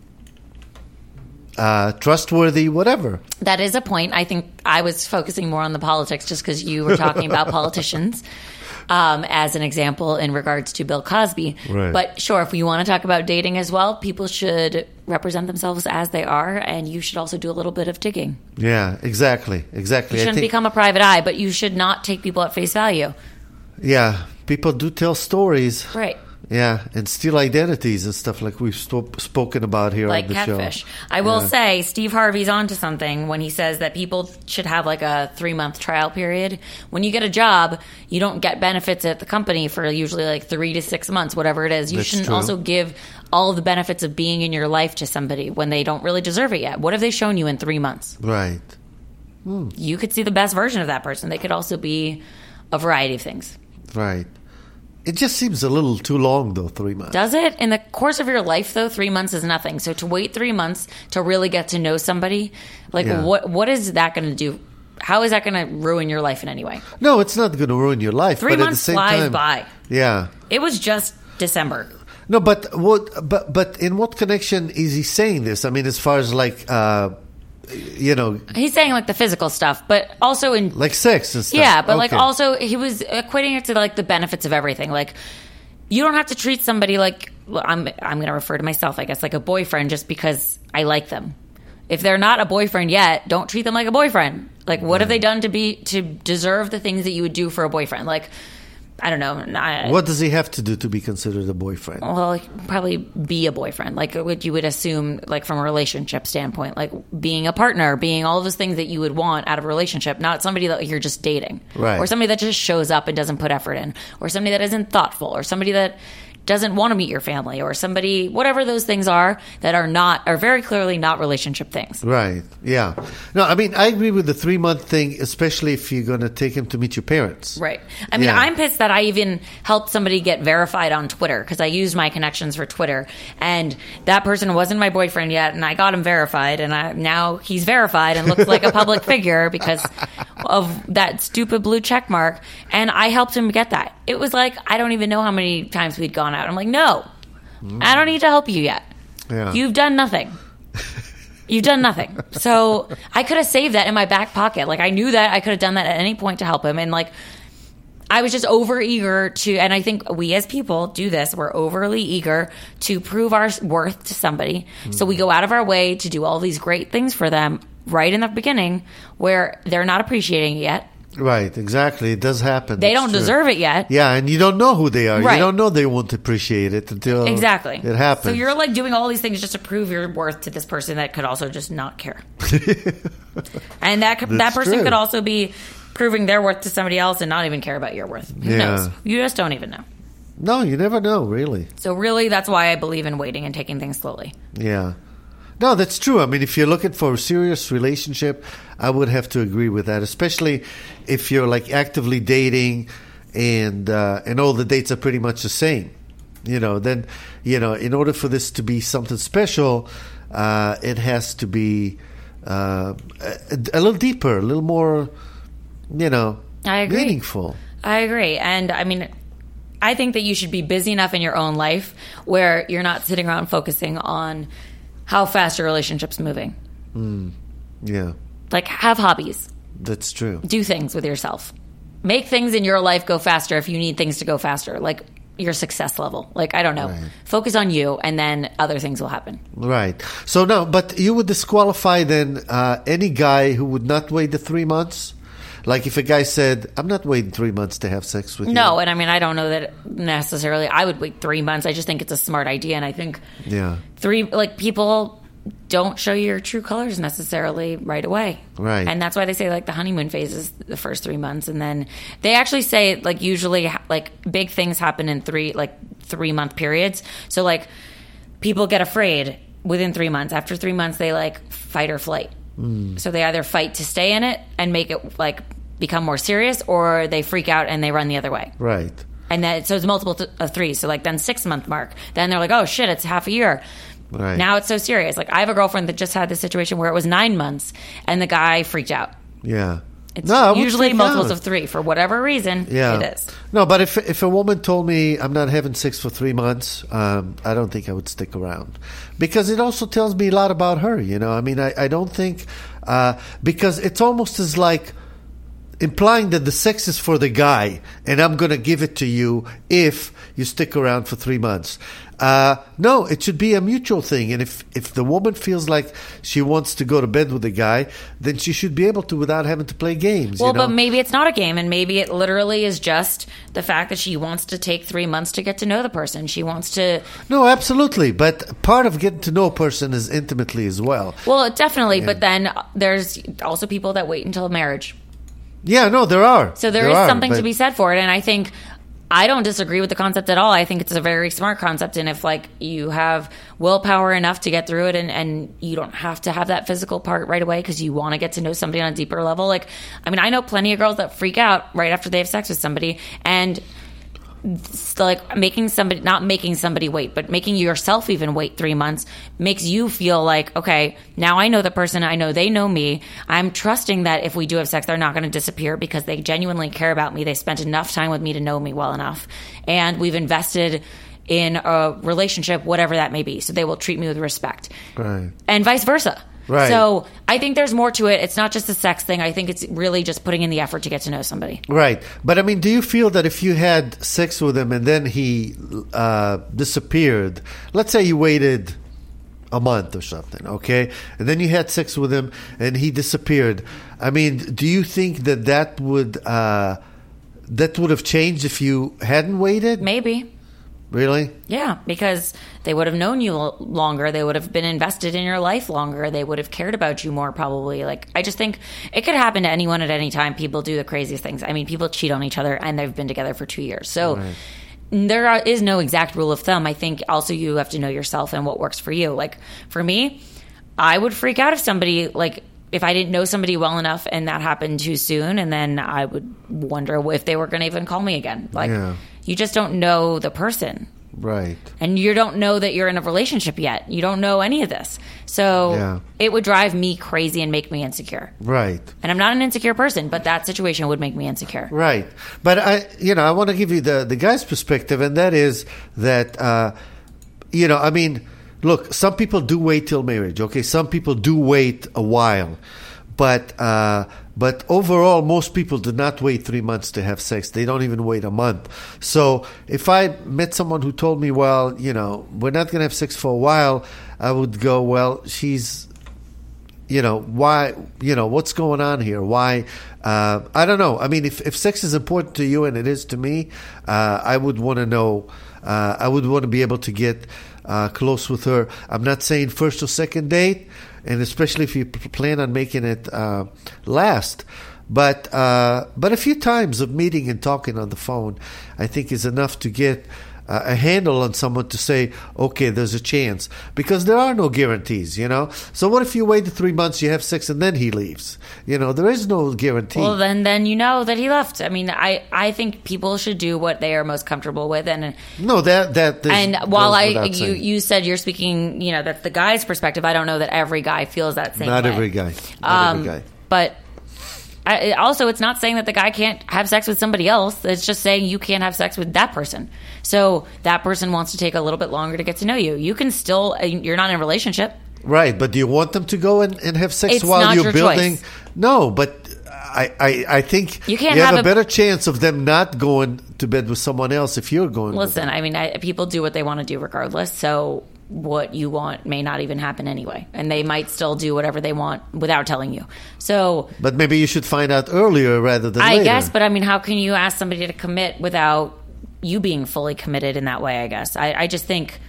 S3: uh, trustworthy, whatever.
S4: That is a point. I think I was focusing more on the politics just because you were talking about politicians um, as an example in regards to Bill Cosby.
S3: Right.
S4: But sure, if you want to talk about dating as well, people should represent themselves as they are, and you should also do a little bit of digging.
S3: Yeah, exactly. Exactly.
S4: You
S3: I
S4: shouldn't
S3: think-
S4: become a private eye, but you should not take people at face value.
S3: Yeah, people do tell stories.
S4: Right.
S3: Yeah, and steal identities and stuff like we've sto- spoken about here
S4: Like
S3: on the
S4: catfish.
S3: show.
S4: I will
S3: Yeah.
S4: say Steve Harvey's onto something when he says that people should have like a three month trial period. When you get a job, you don't get benefits at the company for usually like three to six months, whatever it is. You
S3: That's
S4: shouldn't
S3: true.
S4: also give all of the benefits of being in your life to somebody when they don't really deserve it yet. What have they shown you in three months?
S3: Right.
S4: You could see the best version of that person. They could also be a variety of things.
S3: Right. It just seems a little too long, though, three months.
S4: Does it? In the course of your life, though, three months is nothing. So to wait three months to really get to know somebody, like
S3: Yeah.
S4: what what is that going to do? How is that going to ruin your life in any way?
S3: No, it's not going to ruin your life.
S4: Three
S3: but
S4: months
S3: at the same
S4: flies
S3: time,
S4: by.
S3: Yeah.
S4: It was just December.
S3: No, but what? But but in what connection is he saying this? I mean, as far as like, uh, you know,
S4: He's saying like the physical stuff, but also in
S3: like sex and stuff.
S4: yeah, but like
S3: Okay.
S4: also he was equating it to like the benefits of everything. Like you don't have to treat somebody like I'm I'm going to refer to myself, I guess, like a boyfriend just because I like them. If they're not a boyfriend yet, don't treat them like a boyfriend. Like, what have they done to be to deserve the things that you would do for a boyfriend? Like, I don't know. I,
S3: What does he have to do to be considered a boyfriend?
S4: Well, like, probably be a boyfriend. Like, what you would assume, like, from a relationship standpoint, like being a partner, being all those things that you would want out of a relationship, not somebody that you're just dating.
S3: Right.
S4: Or somebody that just shows up and doesn't put effort in. Or somebody that isn't thoughtful. Or somebody that doesn't want to meet your family, or somebody, whatever those things are that are not, are very clearly not relationship things.
S3: Right. Yeah. No, I mean, I agree with the three month thing, especially if you're going to take him to meet your parents.
S4: Right. I mean,
S3: Yeah.
S4: I'm pissed that I even helped somebody get verified on Twitter because I used my connections for Twitter, and that person wasn't my boyfriend yet, and I got him verified, and I, now he's verified and looks like a public figure because of that stupid blue check mark, and I helped him get that. It was like, I don't even know how many times we'd gone out. I'm like, no, I don't need to help you yet.
S3: Yeah.
S4: You've done nothing. You've done nothing. So I could have saved that in my back pocket. Like, I knew that I could have done that at any point to help him. And like, I was just over eager to, and I think we as people do this. We're overly eager to prove our worth to somebody. Mm. So we go out of our way to do all these great things for them right in the beginning where they're not appreciating it yet.
S3: Right, exactly. It does happen.
S4: They
S3: It's
S4: don't
S3: true.
S4: deserve it yet.
S3: Yeah, and you don't know who they are.
S4: Right.
S3: You don't know they won't appreciate it until
S4: Exactly.
S3: it happens.
S4: So you're like doing all these things just to prove your worth to this person that could also just not care. And that could- that
S3: That's
S4: person
S3: true.
S4: could also be proving their worth to somebody else and not even care about your worth. Who
S3: Yeah.
S4: knows? You just don't even know.
S3: No, you never know, really.
S4: So really, that's why I believe in waiting and taking things slowly.
S3: Yeah. No, that's true. I mean, if you're looking for a serious relationship, I would have to agree with that, especially if you're like actively dating and uh, and all the dates are pretty much the same. You know, then, you know, in order for this to be something special, uh, it has to be uh, a, a little deeper, a little more, you know,
S4: I agree.
S3: meaningful.
S4: I agree. And I mean, I think that you should be busy enough in your own life where you're not sitting around focusing on how fast your relationship's moving.
S3: Yeah,
S4: Like, have hobbies.
S3: that's true.
S4: Do things with yourself. Make things in your life go faster if you need things to go faster. Like your success level. Like, I don't know.
S3: Right.
S4: Focus on you, and then other things will happen.
S3: Right. So no, but you would disqualify then uh, any guy who would not wait the three months? Like if a guy said, I'm not waiting three months to have sex with you.
S4: No, and I mean, I don't know that necessarily I would wait three months. I just think it's a smart idea, and I think
S3: Yeah.
S4: three, like, people don't show your true colors necessarily right away.
S3: Right.
S4: And that's why they say, like, the honeymoon phase is the first three months. And then they actually say, like, usually, like, big things happen in three, like, three-month periods. So, like, people get afraid within three months. After three months, they, like, fight or flight. Mm. So they either fight to stay in it and make it, like, become more serious, or they freak out and they run the other way.
S3: Right.
S4: And then, so it's multiple th- of three. So, like, then six-month mark. Then they're like, oh, shit, it's half a year.
S3: Right.
S4: Now it's so serious. Like, I have a girlfriend that just had this situation where it was nine months and the guy freaked out.
S3: Yeah.
S4: It's
S3: No, I would
S4: usually
S3: freak
S4: multiples
S3: out.
S4: of three. For whatever reason,
S3: Yeah.
S4: it is.
S3: No, but if if a woman told me I'm not having sex for three months, um, I don't think I would stick around, because it also tells me a lot about her. You know, I mean, I, I don't think uh, because it's almost as like implying that the sex is for the guy and I'm going to give it to you if you stick around for three months. Uh, no, it should be a mutual thing. And if, if the woman feels like she wants to go to bed with the guy, then she should be able to without having to play games.
S4: Well,
S3: you know?
S4: but maybe it's not a game, and maybe it literally is just the fact that she wants to take three months to get to know the person. She wants to.
S3: No, absolutely. But part of getting to know a person is intimately as well.
S4: Well, definitely. But then there's also people that wait until marriage.
S3: Yeah, no, there are.
S4: So there,
S3: there
S4: is
S3: are,
S4: something to
S3: but-
S4: be said for it. And I think I don't disagree with the concept at all. I think it's a very smart concept. And if, like, you have willpower enough to get through it, and, and you don't have to have that physical part right away because you want to get to know somebody on a deeper level. Like, I mean, I know plenty of girls that freak out right after they have sex with somebody, and it's like making somebody, not making somebody wait, but making yourself even wait three months makes you feel like, okay, now I know the person, I know they know me. I'm trusting that if we do have sex, they're not going to disappear because they genuinely care about me. They spent enough time with me to know me well enough. And we've invested in a relationship, whatever that may be. So they will treat me with respect.
S3: Right.
S4: And vice versa.
S3: Right.
S4: So I think there's more to it. It's not just a sex thing. I think it's really just putting in the effort to get to know somebody.
S3: Right. But I mean, do you feel that if you had sex with him and then he uh, disappeared, let's say you waited a month or something, okay? And then you had sex with him and he disappeared. I mean, do you think that that would, uh, that would have changed if you hadn't waited?
S4: Maybe.
S3: Really?
S4: Yeah, because they would have known you l- longer. They would have been invested in your life longer. They would have cared about you more, probably. Like, I just think it could happen to anyone at any time. People do the craziest things. I mean, people cheat on each other, and they've been together for two years. So
S3: Right.
S4: there are, is no exact rule of thumb. I think also you have to know yourself and what works for you. Like, for me, I would freak out if somebody, like, if I didn't know somebody well enough and that happened too soon, and then I would wonder if they were going to even call me again. Like,
S3: Yeah.
S4: you just don't know the person.
S3: Right.
S4: And you don't know that you're in a relationship yet. You don't know any of this. So
S3: Yeah.
S4: it would drive me crazy and make me insecure.
S3: Right.
S4: And I'm not an insecure person, but that situation would make me insecure.
S3: Right. But I, you know, I want to give you the, the guy's perspective, and that is that, uh, you know, I mean, look, some people do wait till marriage, okay? Some people do wait a while. But uh, but overall, most people do not wait three months to have sex. They don't even wait a month. So if I met someone who told me, well, you know, we're not going to have sex for a while, I would go, well, she's, you know, why, you know, what's going on here? Why? Uh, I don't know. I mean, if, if sex is important to you and it is to me, uh, I would want to know, uh, I would want to be able to get uh, close with her. I'm not saying first or second date, and especially if you p- plan on making it uh, last. But uh, but a few times of meeting and talking on the phone, I think, is enough to get uh, a handle on someone to say, okay, there's a chance. Because there are no guarantees, you know. So what if you wait three months, you have sex, and then he leaves? You know, there is no guarantee.
S4: Well, then then you know that he left. I mean, I, I think people should do what they are most comfortable with. And
S3: no, that that is-
S4: and while
S3: goes
S4: I
S3: without
S4: you,
S3: saying.
S4: you said you're speaking, you know, that's the guy's perspective. I don't know that every guy feels that same
S3: Not
S4: way.
S3: every guy. Not
S4: Um,
S3: every guy.
S4: But I, it- also, it's not saying that the guy can't have sex with somebody else. It's just saying you can't have sex with that person. So that person wants to take a little bit longer to get to know you. You can still, uh, you're not in a relationship.
S3: Right, but do you want them to go and, and have sex
S4: It's
S3: while
S4: not
S3: you're
S4: your
S3: building?
S4: choice.
S3: No, but I, I, I think
S4: You can't
S3: have,
S4: have
S3: a,
S4: a-
S3: better chance of them not going to bed with someone else if you're going with
S4: Listen,
S3: them.
S4: I mean, I, people do what they want to do regardless. So what you want may not even happen anyway. And they might still do whatever they want without telling you. So
S3: But maybe you should find out earlier rather than
S4: I
S3: later.
S4: guess, but I mean, how can you ask somebody to commit without you being fully committed in that way, I guess? I, I just think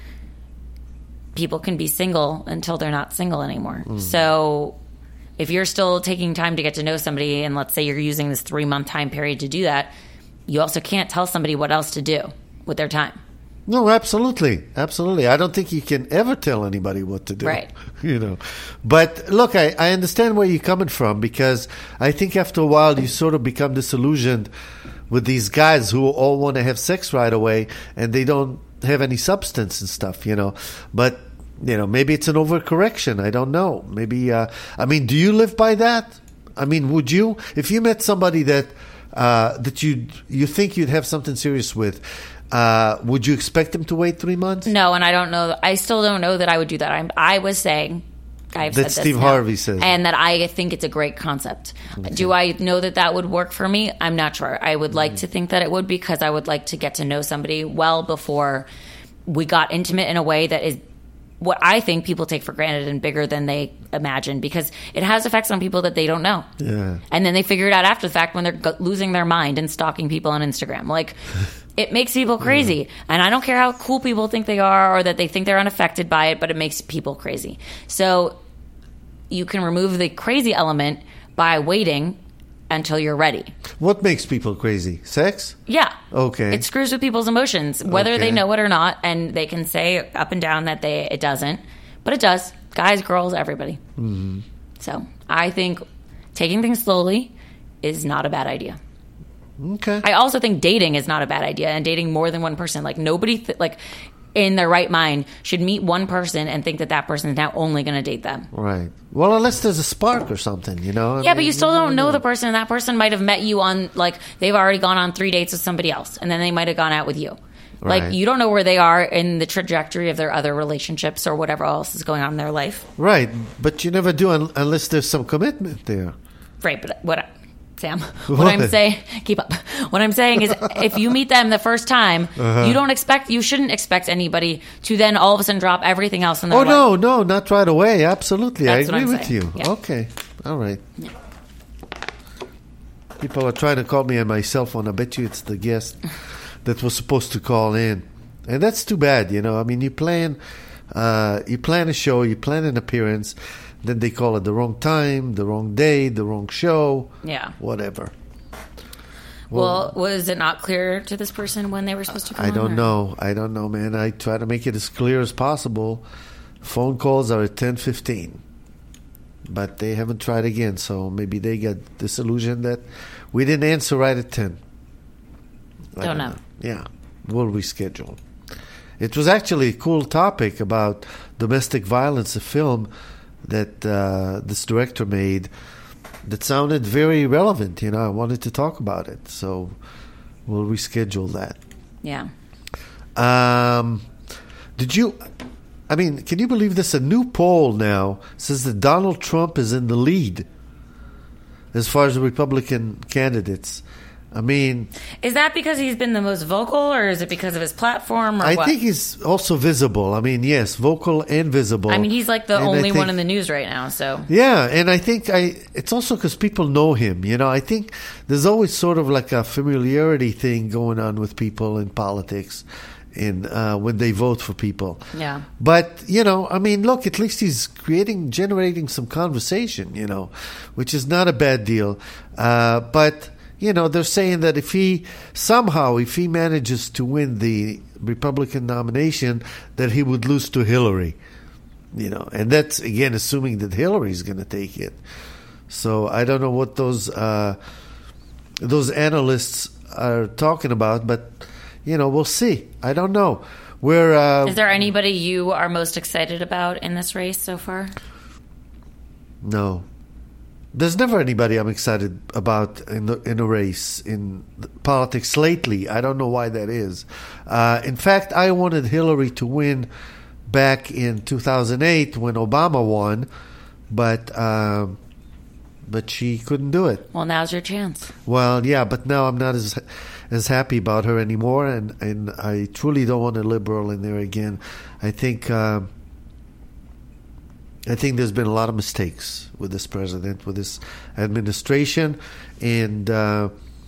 S4: people can be single until they're not single anymore.
S3: Mm.
S4: So if you're still taking time to get to know somebody, and let's say you're using this three month time period to do that, you also can't tell somebody what else to do with their time.
S3: No, absolutely, absolutely. I don't think you can ever tell anybody what to do.
S4: Right.
S3: You know, but look, I, I understand where you're coming from, because I think after a while you sort of become disillusioned with these guys who all want to have sex right away and they don't have any substance and stuff. You know, but you know, maybe it's an overcorrection. I don't know. Maybe. Uh, I mean, do you live by that? I mean, would you, if you met somebody that uh, that you you think you'd have something serious with? Uh, would you expect them to wait three months?
S4: No, and I don't know. I still don't know that I would do that. I'm, I was saying, I've
S3: That
S4: said
S3: Steve
S4: this now,
S3: Harvey says.
S4: and that I think it's a great concept. Do I know that that would work for me? I'm not sure. I would like to think that it would, because I would like to get to know somebody well before we got intimate in a way that is what I think people take for granted and bigger than they imagine, because it has effects on people that they don't know.
S3: Yeah.
S4: And then they figure it out after the fact when they're go- losing their mind and stalking people on Instagram. Like, it makes people crazy. Yeah. And I don't care how cool people think they are or that they think they're unaffected by it, but it makes people crazy. So you can remove the crazy element by waiting until you're ready.
S3: What makes people crazy? Sex?
S4: Yeah.
S3: Okay.
S4: It screws with people's emotions, whether
S3: Okay.
S4: they know it or not, and they can say up and down that they it doesn't, but it does. Guys, girls, everybody. Mm-hmm. So I think taking things slowly is not a bad idea.
S3: Okay.
S4: I also think dating is not a bad idea, and dating more than one person. Like, nobody, th- like, in their right mind should meet one person and think that that person is now only going to date them.
S3: Right. Well, unless there's a spark or something, you know? I
S4: Yeah,
S3: mean,
S4: but you still don't
S3: never
S4: know the person, and that person might have met you on, like, they've already gone on three dates with somebody else, and then they might have gone out with you.
S3: Right.
S4: Like, you don't know where they are in the trajectory of their other relationships or whatever else is going on in their life.
S3: Right, but you never do un- unless there's some commitment there.
S4: Right, but what... Sam, what,
S3: What?
S4: I'm saying, keep up. What I'm saying is, if you meet them the first time,
S3: Uh-huh.
S4: you don't expect, you shouldn't expect anybody to then all of a sudden drop everything else in their
S3: Oh,
S4: life.
S3: no, no, not right away. Absolutely.
S4: That's
S3: I
S4: what
S3: agree
S4: I'm
S3: with
S4: saying.
S3: you.
S4: Yeah.
S3: Okay. All right. People are trying to call me on my cell phone. I bet you it's the guest that was supposed to call in. And that's too bad, you know. I mean, you plan, uh, you plan a show, you plan an appearance, then they call it the wrong time, the wrong day, the wrong show.
S4: Yeah.
S3: Whatever.
S4: Well, was it not clear to this person when they were supposed to call
S3: I
S4: in,
S3: don't
S4: or-
S3: know. I don't know, man. I try to make it as clear as possible. Phone calls are at ten fifteen. But they haven't tried again, so maybe they get disillusioned that we didn't answer right at ten. I
S4: Don't know.
S3: Yeah. We'll reschedule. It was actually a cool topic about domestic violence, a film that uh, this director made that sounded very relevant. You know, I wanted to talk about it, so we'll reschedule that.
S4: Yeah.
S3: Um, did you? I mean, can you believe this? A new poll now says that Donald Trump is in the lead as far as the Republican candidates. I mean,
S4: Is that because he's been the most vocal, or is it because of his platform, or
S3: I
S4: what?
S3: think he's also visible. I mean, yes, vocal and visible.
S4: I mean, he's like the
S3: And I
S4: only
S3: think-
S4: one in the news right now, so...
S3: Yeah, and I think I it's also because people know him. You know, I think there's always sort of like a familiarity thing going on with people in politics, in uh, when they vote for people.
S4: Yeah.
S3: But you know, I mean, look, at least he's creating, generating some conversation. You know, which is not a bad deal. Uh, but you know, they're saying that if he somehow, if he manages to win the Republican nomination, that he would lose to Hillary. You know, and that's again assuming that Hillary's going to take it. So I don't know what those uh, those analysts are talking about, but you know, we'll see. I don't know. We're uh,
S4: Is there anybody you are most excited about in this race so far?
S3: no. There's never anybody I'm excited about in the, in a race in politics lately. I don't know why that is. Uh, in fact, I wanted Hillary to win back in two thousand eight when Obama won, but uh, but she couldn't do it.
S4: Well, now's your chance.
S3: Well, yeah, but now I'm not as as happy about her anymore, and, and I truly don't want a liberal in there again. I think uh, I think there's been a lot of mistakes with this president, with this administration, and uh,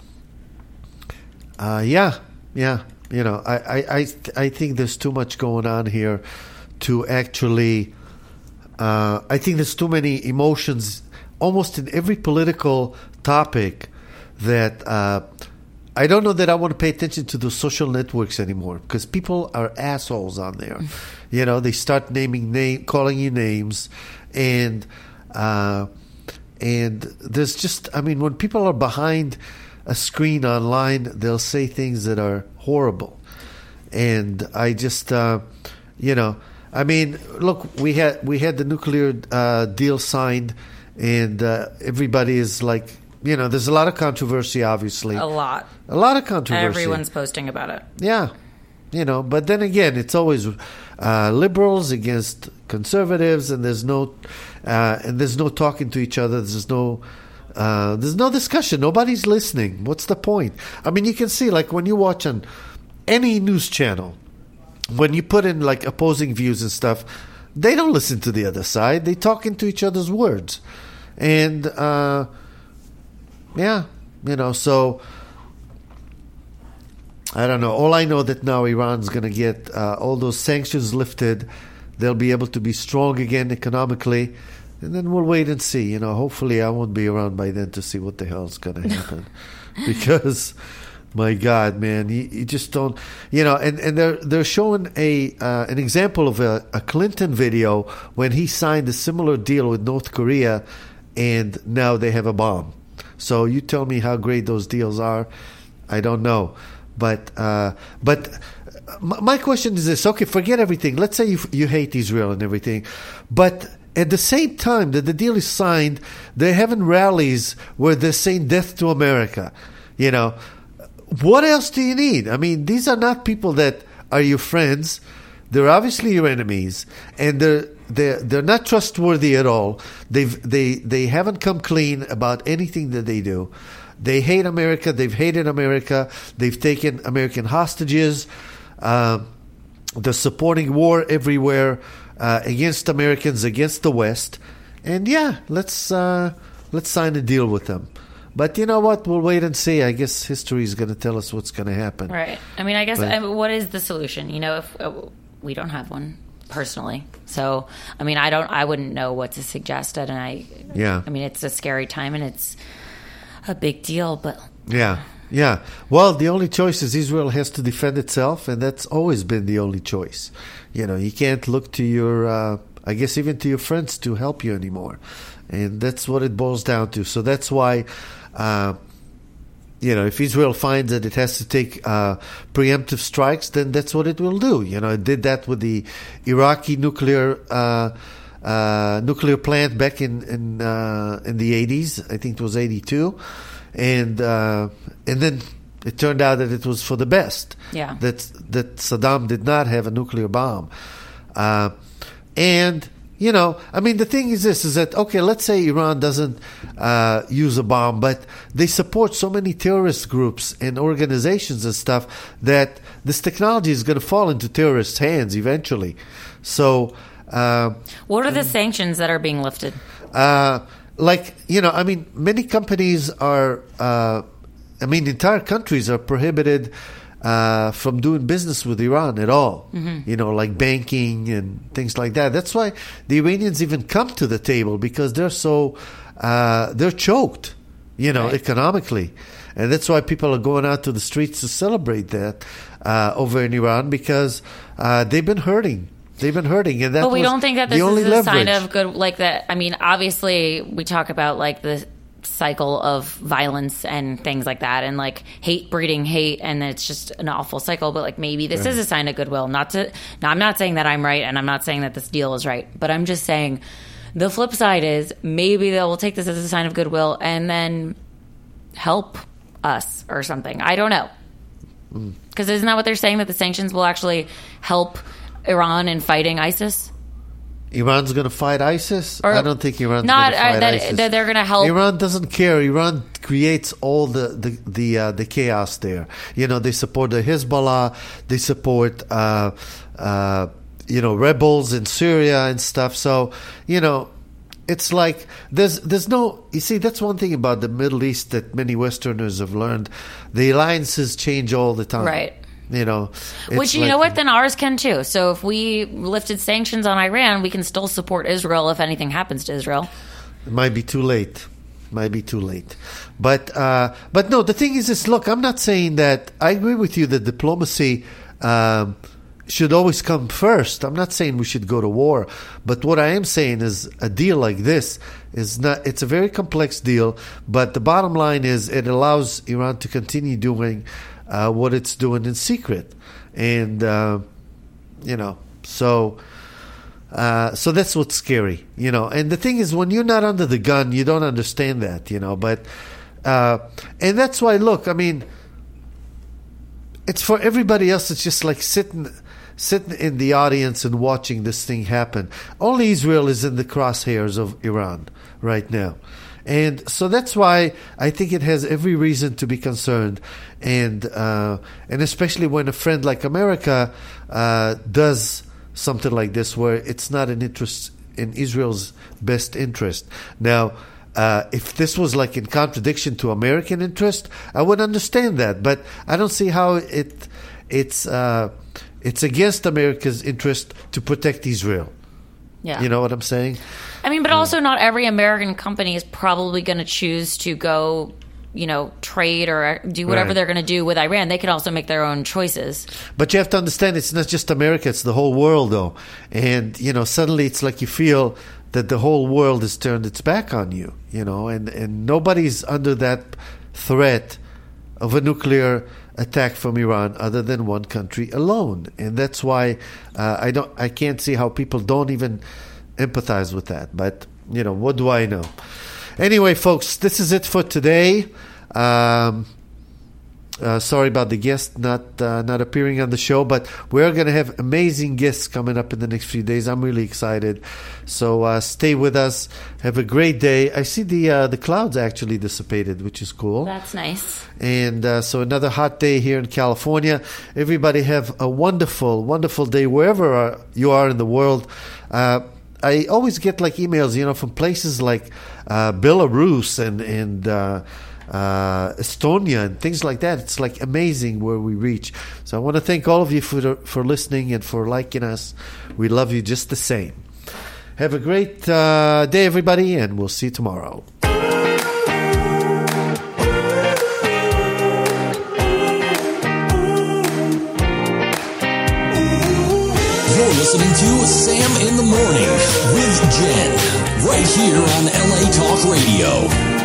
S3: uh, yeah, yeah, you know, I, I, I, I think there's too much going on here to actually. Uh, I think there's too many emotions, almost in every political topic, that uh, I don't know that I want to pay attention to those social networks anymore, because people are assholes on there. You know, they start naming name, calling you names, and uh, and there's just, I mean, when people are behind a screen online, they'll say things that are horrible, and I just, uh, you know. I mean, look, we had we had the nuclear uh, deal signed, and uh, everybody is like, you know, there's a lot of controversy, obviously.
S4: A lot.
S3: A lot of controversy.
S4: Everyone's posting about it.
S3: Yeah. You know, but then again, it's always uh, liberals against conservatives, and there's no uh, and there's no talking to each other. There's no uh, there's no discussion. Nobody's listening. What's the point? I mean, you can see, like, when you watch on any news channel, when you put in like opposing views and stuff, they don't listen to the other side. They talk into each other's words. And, uh, yeah, you know, so I don't know. All I know that now Iran's going to get uh, all those sanctions lifted. They'll be able to be strong again economically. And then we'll wait and see. You know, hopefully I won't be around by then to see what the hell's going to happen. Because... my God, man, you, you just don't, you know, and, and they're they're showing a uh, an example of a, a Clinton video when he signed a similar deal with North Korea, and now they have a bomb. So you tell me how great those deals are. I don't know, but uh, but my question is this: okay, forget everything. Let's say you you hate Israel and everything, but at the same time that the deal is signed, they're having rallies where they're saying "Death to America," you know. what else do you need? I mean, these are not people that are your friends. They're obviously your enemies, and they're they're they're not trustworthy at all. They've they they haven't come clean about anything that they do. They hate America. They've hated America. They've taken American hostages. Uh, they're supporting war everywhere uh, against Americans, against the West. And yeah, let's uh, let's sign a deal with them. But you know what? We'll wait and see. I guess history is going to tell us what's going to happen.
S4: Right. I mean, I guess
S3: But-
S4: I mean, what is the solution? You know, if uh, we don't have one personally, so I mean, I don't. I wouldn't know what to suggest. And I,
S3: Yeah.
S4: I mean, it's a scary time and it's a big deal. But
S3: Yeah, yeah. Well, the only choice is Israel has to defend itself, and that's always been the only choice. You know, you can't look to your, uh, I guess, even to your friends to help you anymore. And that's what it boils down to. So that's why, uh, you know, if Israel finds that it has to take uh, preemptive strikes, then that's what it will do. You know, it did that with the Iraqi nuclear uh, uh, nuclear plant back in in, uh, in the eighties. I think it was eighty-two, and uh, and then it turned out that it was for the best.
S4: Yeah.
S3: That that Saddam did not have a nuclear bomb, uh, and. You know, I mean, the thing is this, is that, okay, let's say Iran doesn't uh, use a bomb, but they support so many terrorist groups and organizations and stuff that this technology is going to fall into terrorists' hands eventually. So, uh,
S4: what are the sanctions that are being lifted?
S3: uh, like, you know, I mean, many companies are, uh, I mean, entire countries are prohibited Uh, from doing business with Iran at all, mm-hmm. you know, like banking and things like that. That's why the Iranians even come to the table, because they're so, uh, they're choked, you know,
S4: Right.
S3: economically. And that's why people are going out to the streets to celebrate that uh, over in Iran, because uh, they've been hurting. They've been hurting. And that
S4: But we
S3: was
S4: don't think that
S3: the
S4: this
S3: only
S4: is a
S3: leverage.
S4: sign of good, like that. I mean, obviously, we talk about like the cycle of violence and things like that, and like hate breeding hate, and it's just an awful cycle. But like maybe this is a sign of goodwill. Not to, now I'm not saying that I'm right, and I'm not saying that this deal is right, but I'm just saying the flip side is maybe they will take this as a sign of goodwill and then help us or something. I don't know, because isn't that what they're saying, that the sanctions will actually help Iran in fighting ISIS?
S3: Iran's going to fight ISIS?
S4: Or
S3: I don't think Iran's
S4: not,
S3: going to fight
S4: uh, that,
S3: ISIS.
S4: that they're going to help.
S3: Iran doesn't care. Iran creates all the the the, uh, the chaos there. You know, they support the Hezbollah. They support uh, uh, you know, rebels in Syria and stuff. So, you know, it's like there's there's no. You see, that's one thing about the Middle East that many Westerners have learned. The alliances change all the time.
S4: Right.
S3: You know, it's
S4: Which, you
S3: like-
S4: know what, then ours can too. So if we lifted sanctions on Iran, we can still support Israel if anything happens to Israel.
S3: It might be too late. Might be too late. But uh, but no, the thing is this, look, I'm not saying that, I agree with you that diplomacy um, should always come first. I'm not saying we should go to war. But what I am saying is a deal like this is not, it's a very complex deal, but the bottom line is it allows Iran to continue doing uh, what it's doing in secret. And, uh, you know, so... Uh, so that's what's scary, you know. And the thing is, when you're not under the gun, you don't understand that, you know. But uh, and that's why, look, I mean, it's for everybody else. It's just like sitting, sitting in the audience and watching this thing happen. Only Israel is in the crosshairs of Iran right now, and so that's why I think it has every reason to be concerned, and uh, and especially when a friend like America uh, does something like this, where it's not an interest in Israel's best interest. Now, uh, if this was like in contradiction to American interest, I would understand that. But I don't see how it it's uh, it's against America's interest to protect Israel.
S4: Yeah.
S3: You know what I'm saying?
S4: I mean, but also not every American company is probably going to choose to go, you know, trade or do whatever
S3: Right.
S4: they're going to do with Iran. They could also make their own choices.
S3: But you have to understand, it's not just America, it's the whole world, though. And, you know, suddenly it's like you feel that the whole world has turned its back on you, you know, and, and nobody's under that threat of a nuclear attack from Iran other than one country alone. And that's why uh, I don't, I can't see how people don't even empathize with that. But, you know, what do I know? Anyway, folks, this is it for today. Um, Uh, sorry about the guest not uh, not appearing on the show, but we're going to have amazing guests coming up in the next few days. I'm really excited. So uh, stay with us. Have a great day. I see the uh, the clouds actually dissipated, which is cool.
S4: That's nice.
S3: And uh, so another hot day here in California. Everybody have a wonderful, wonderful day wherever uh, you are in the world. Uh, I always get like emails, you know, from places like uh, Belarus and and. Uh, Uh, Estonia and things like that. It's like amazing where we reach. So I want to thank all of you for for listening and for liking us. We love you just the same. Have a great uh, day, everybody, and we'll see you tomorrow.
S2: You're listening to Sam in the Morning with Jen, right here on L A Talk Radio.